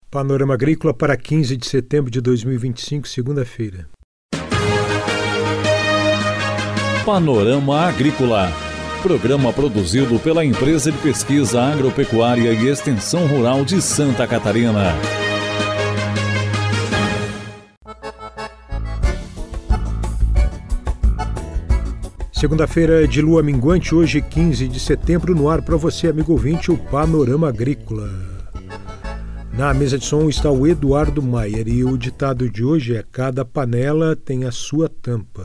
Panorama Agrícola para 15 de setembro de 2025, segunda-feira. Panorama Agrícola. Programa produzido pela Empresa de Pesquisa Agropecuária e Extensão Rural de Santa Catarina. Segunda-feira de lua minguante, hoje 15 de setembro, no ar para você, amigo ouvinte, o Panorama Agrícola. Na mesa de som está o Eduardo Maier e o ditado de hoje é: cada panela tem a sua tampa.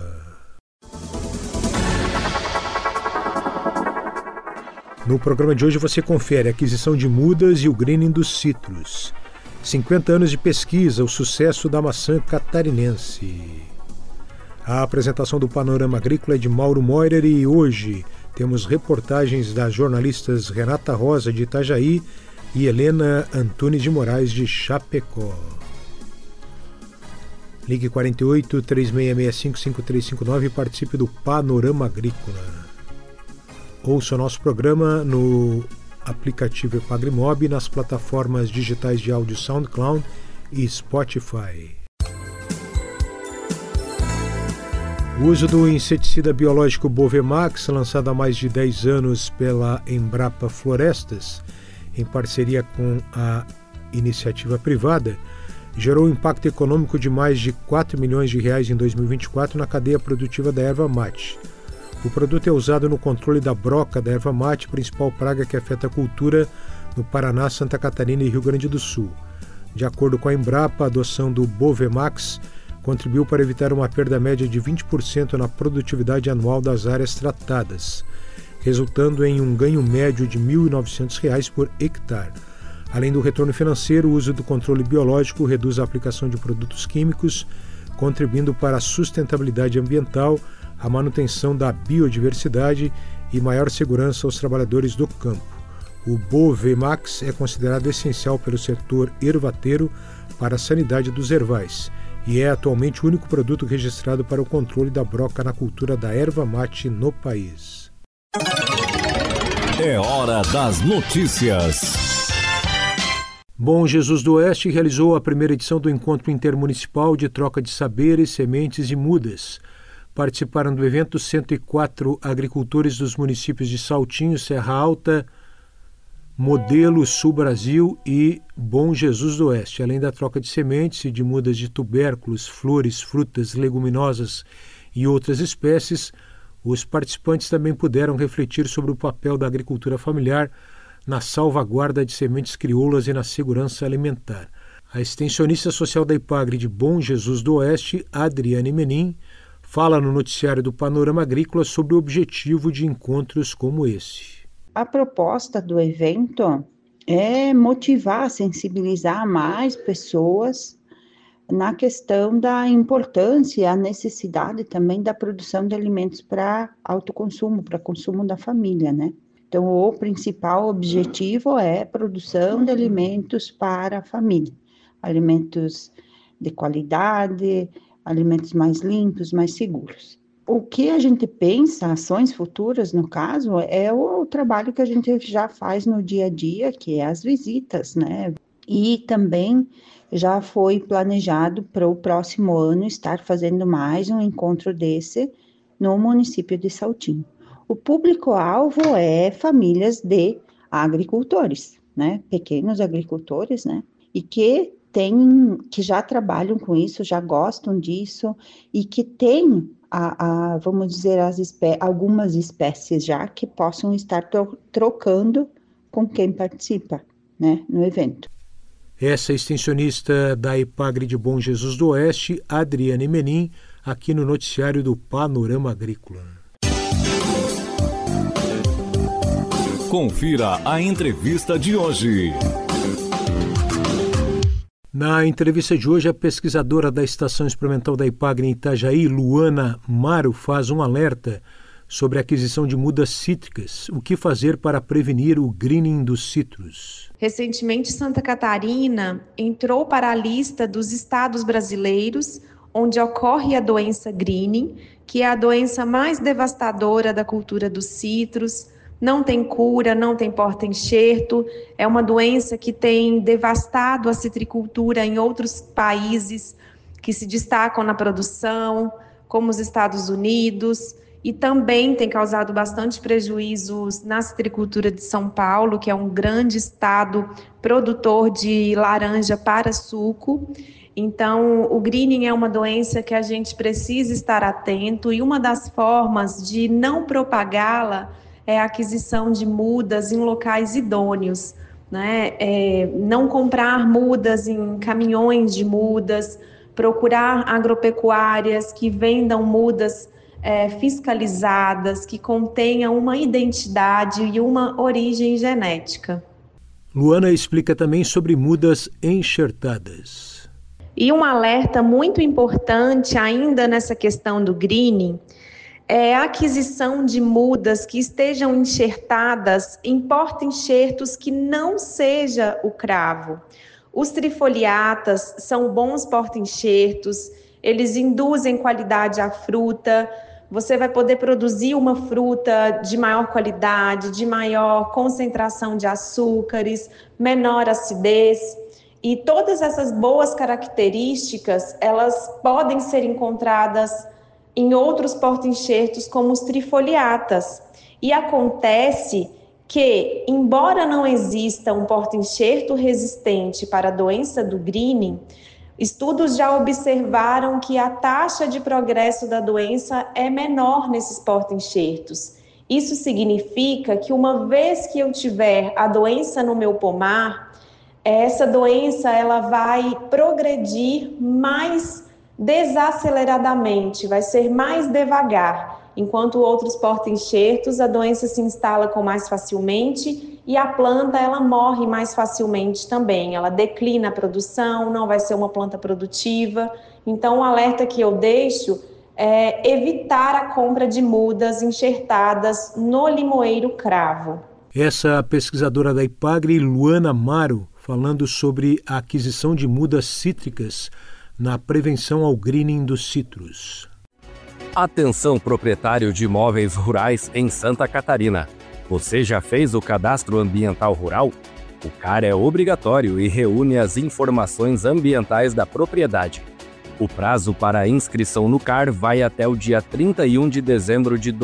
No programa de hoje você confere a aquisição de mudas e o greening dos citros. 50 anos de pesquisa, o sucesso da maçã catarinense. A apresentação do Panorama Agrícola é de Mauro Moirer e hoje temos reportagens das jornalistas Renata Rosa de Itajaí e Helena Antunes de Moraes de Chapecó. Ligue 48-3665-5359 e participe do Panorama Agrícola. Ouça o nosso programa no aplicativo Epagri-Mob e nas plataformas digitais de áudio SoundCloud e Spotify. O uso do inseticida biológico Bovemax, lançado há mais de 10 anos pela Embrapa Florestas, em parceria com a iniciativa privada, gerou um impacto econômico de mais de 4 milhões de reais em 2024 na cadeia produtiva da erva mate. O produto é usado no controle da broca da erva mate, principal praga que afeta a cultura no Paraná, Santa Catarina e Rio Grande do Sul. De acordo com a Embrapa, a adoção do Bovemax contribuiu para evitar uma perda média de 20% na produtividade anual das áreas tratadas, resultando em um ganho médio de R$ 1.900 por hectare. Além do retorno financeiro, o uso do controle biológico reduz a aplicação de produtos químicos, contribuindo para a sustentabilidade ambiental, a manutenção da biodiversidade e maior segurança aos trabalhadores do campo. O Bovemax é considerado essencial pelo setor ervateiro para a sanidade dos ervais e é atualmente o único produto registrado para o controle da broca na cultura da erva mate no país. É hora das notícias. Bom Jesus do Oeste realizou a primeira edição do Encontro Intermunicipal de Troca de Saberes, Sementes e Mudas. Participaram do evento 104 agricultores dos municípios de Saltinho, Serra Alta, Modelo, Sul Brasil e Bom Jesus do Oeste. Além da troca de sementes e de mudas de tubérculos, flores, frutas, leguminosas e outras espécies, os participantes também puderam refletir sobre o papel da agricultura familiar na salvaguarda de sementes crioulas e na segurança alimentar. A extensionista social da Ipagre de Bom Jesus do Oeste, Adriane Menin, fala no noticiário do Panorama Agrícola sobre o objetivo de encontros como esse. A proposta do evento é motivar, sensibilizar mais pessoas na questão da importância e a necessidade também da produção de alimentos para autoconsumo, para consumo da família, né? Então, o principal objetivo é a produção de alimentos para a família, alimentos de qualidade, alimentos mais limpos, mais seguros. O que a gente pensa, ações futuras, no caso, é o trabalho que a gente já faz no dia a dia, que é as visitas, né? E também já foi planejado para o próximo ano estar fazendo mais um encontro desse no município de Saltinho. O público-alvo é famílias de agricultores, né? Pequenos agricultores, né? E que já trabalham com isso, já gostam disso e que têm vamos dizer, algumas espécies já que possam estar trocando com quem participa, né, no evento. Essa extensionista da Ipagre de Bom Jesus do Oeste, Adriane Menin, aqui no noticiário do Panorama Agrícola. Confira a entrevista de hoje. Na entrevista de hoje, a pesquisadora da Estação Experimental da Ipagre em Itajaí, Luana Maro, faz um alerta sobre a aquisição de mudas cítricas. O que fazer para prevenir o greening dos citros? Recentemente, Santa Catarina entrou para a lista dos estados brasileiros onde ocorre a doença greening, que é a doença mais devastadora da cultura dos citros, não tem cura, não tem porta-enxerto, é uma doença que tem devastado a citricultura em outros países que se destacam na produção, como os Estados Unidos, e também tem causado bastante prejuízos na citricultura de São Paulo, que é um grande estado produtor de laranja para suco. Então, o greening é uma doença que a gente precisa estar atento, e uma das formas de não propagá-la é a aquisição de mudas em locais idôneos, né? Não comprar mudas em caminhões de mudas, procurar agropecuárias que vendam mudas fiscalizadas, que contenham uma identidade e uma origem genética. Luana explica também sobre mudas enxertadas. E um alerta muito importante ainda nessa questão do greening é a aquisição de mudas que estejam enxertadas em porta-enxertos que não seja o cravo. Os trifoliatas são bons porta-enxertos, eles induzem qualidade à fruta, você vai poder produzir uma fruta de maior qualidade, de maior concentração de açúcares, menor acidez. E todas essas boas características, elas podem ser encontradas em outros porta-enxertos, como os trifoliatas. E acontece que, embora não exista um porta-enxerto resistente para a doença do greening, estudos já observaram que a taxa de progresso da doença é menor nesses porta-enxertos. Isso significa que, uma vez que eu tiver a doença no meu pomar, essa doença ela vai progredir mais desaceleradamente, vai ser mais devagar, enquanto outros porta-enxertos a doença se instala com mais facilmente e a planta ela morre mais facilmente também, ela declina a produção, não vai ser uma planta produtiva. Então o alerta que eu deixo é evitar a compra de mudas enxertadas no limoeiro cravo. Essa pesquisadora da Epagri, Luana Maro, falando sobre a aquisição de mudas cítricas na prevenção ao greening dos citros. Atenção, proprietário de imóveis rurais em Santa Catarina. Você já fez o cadastro ambiental rural? O CAR é obrigatório e reúne as informações ambientais da propriedade. O prazo para a inscrição no CAR vai até o dia 31 de dezembro de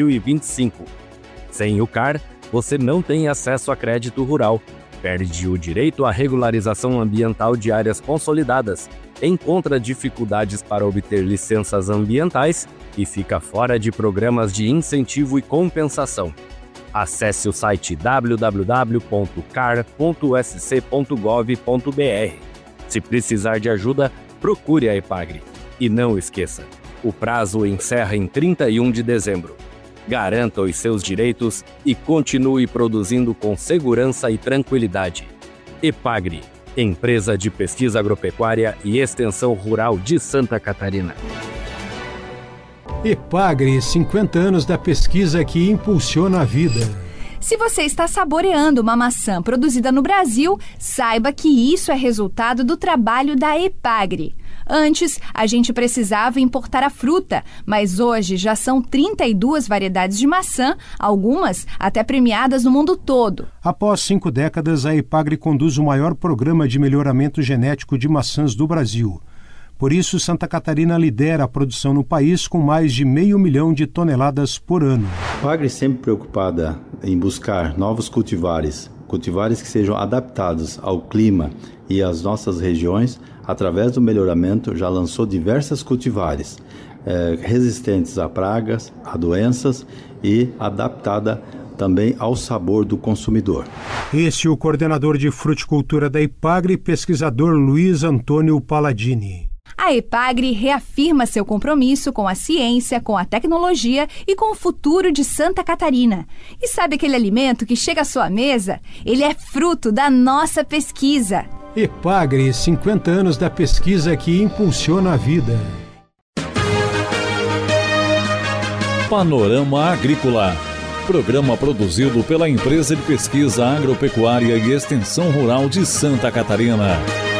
2025. Sem o CAR, você não tem acesso a crédito rural, perde o direito à regularização ambiental de áreas consolidadas, encontra dificuldades para obter licenças ambientais e fica fora de programas de incentivo e compensação. Acesse o site www.car.sc.gov.br. Se precisar de ajuda, procure a Epagri. E não esqueça, o prazo encerra em 31 de dezembro. Garanta os seus direitos e continue produzindo com segurança e tranquilidade. Epagri, empresa de pesquisa agropecuária e extensão rural de Santa Catarina. Epagri, 50 anos da pesquisa que impulsiona a vida. Se você está saboreando uma maçã produzida no Brasil, saiba que isso é resultado do trabalho da Epagri. Antes, a gente precisava importar a fruta, mas hoje já são 32 variedades de maçã, algumas até premiadas no mundo todo. Após 5 décadas, a Epagri conduz o maior programa de melhoramento genético de maçãs do Brasil. Por isso, Santa Catarina lidera a produção no país com mais de 500 mil de toneladas por ano. A Epagri sempre preocupada em buscar novos cultivares que sejam adaptados ao clima e às nossas regiões. Através do melhoramento, já lançou diversas cultivares resistentes a pragas, a doenças e adaptada também ao sabor do consumidor. Este é o coordenador de fruticultura da Epagri, pesquisador Luiz Antônio Palladini. A Epagri reafirma seu compromisso com a ciência, com a tecnologia e com o futuro de Santa Catarina. E sabe aquele alimento que chega à sua mesa? Ele é fruto da nossa pesquisa. Epagri, 50 anos da pesquisa que impulsiona a vida. Panorama Agrícola. Programa produzido pela Empresa de Pesquisa Agropecuária e Extensão Rural de Santa Catarina.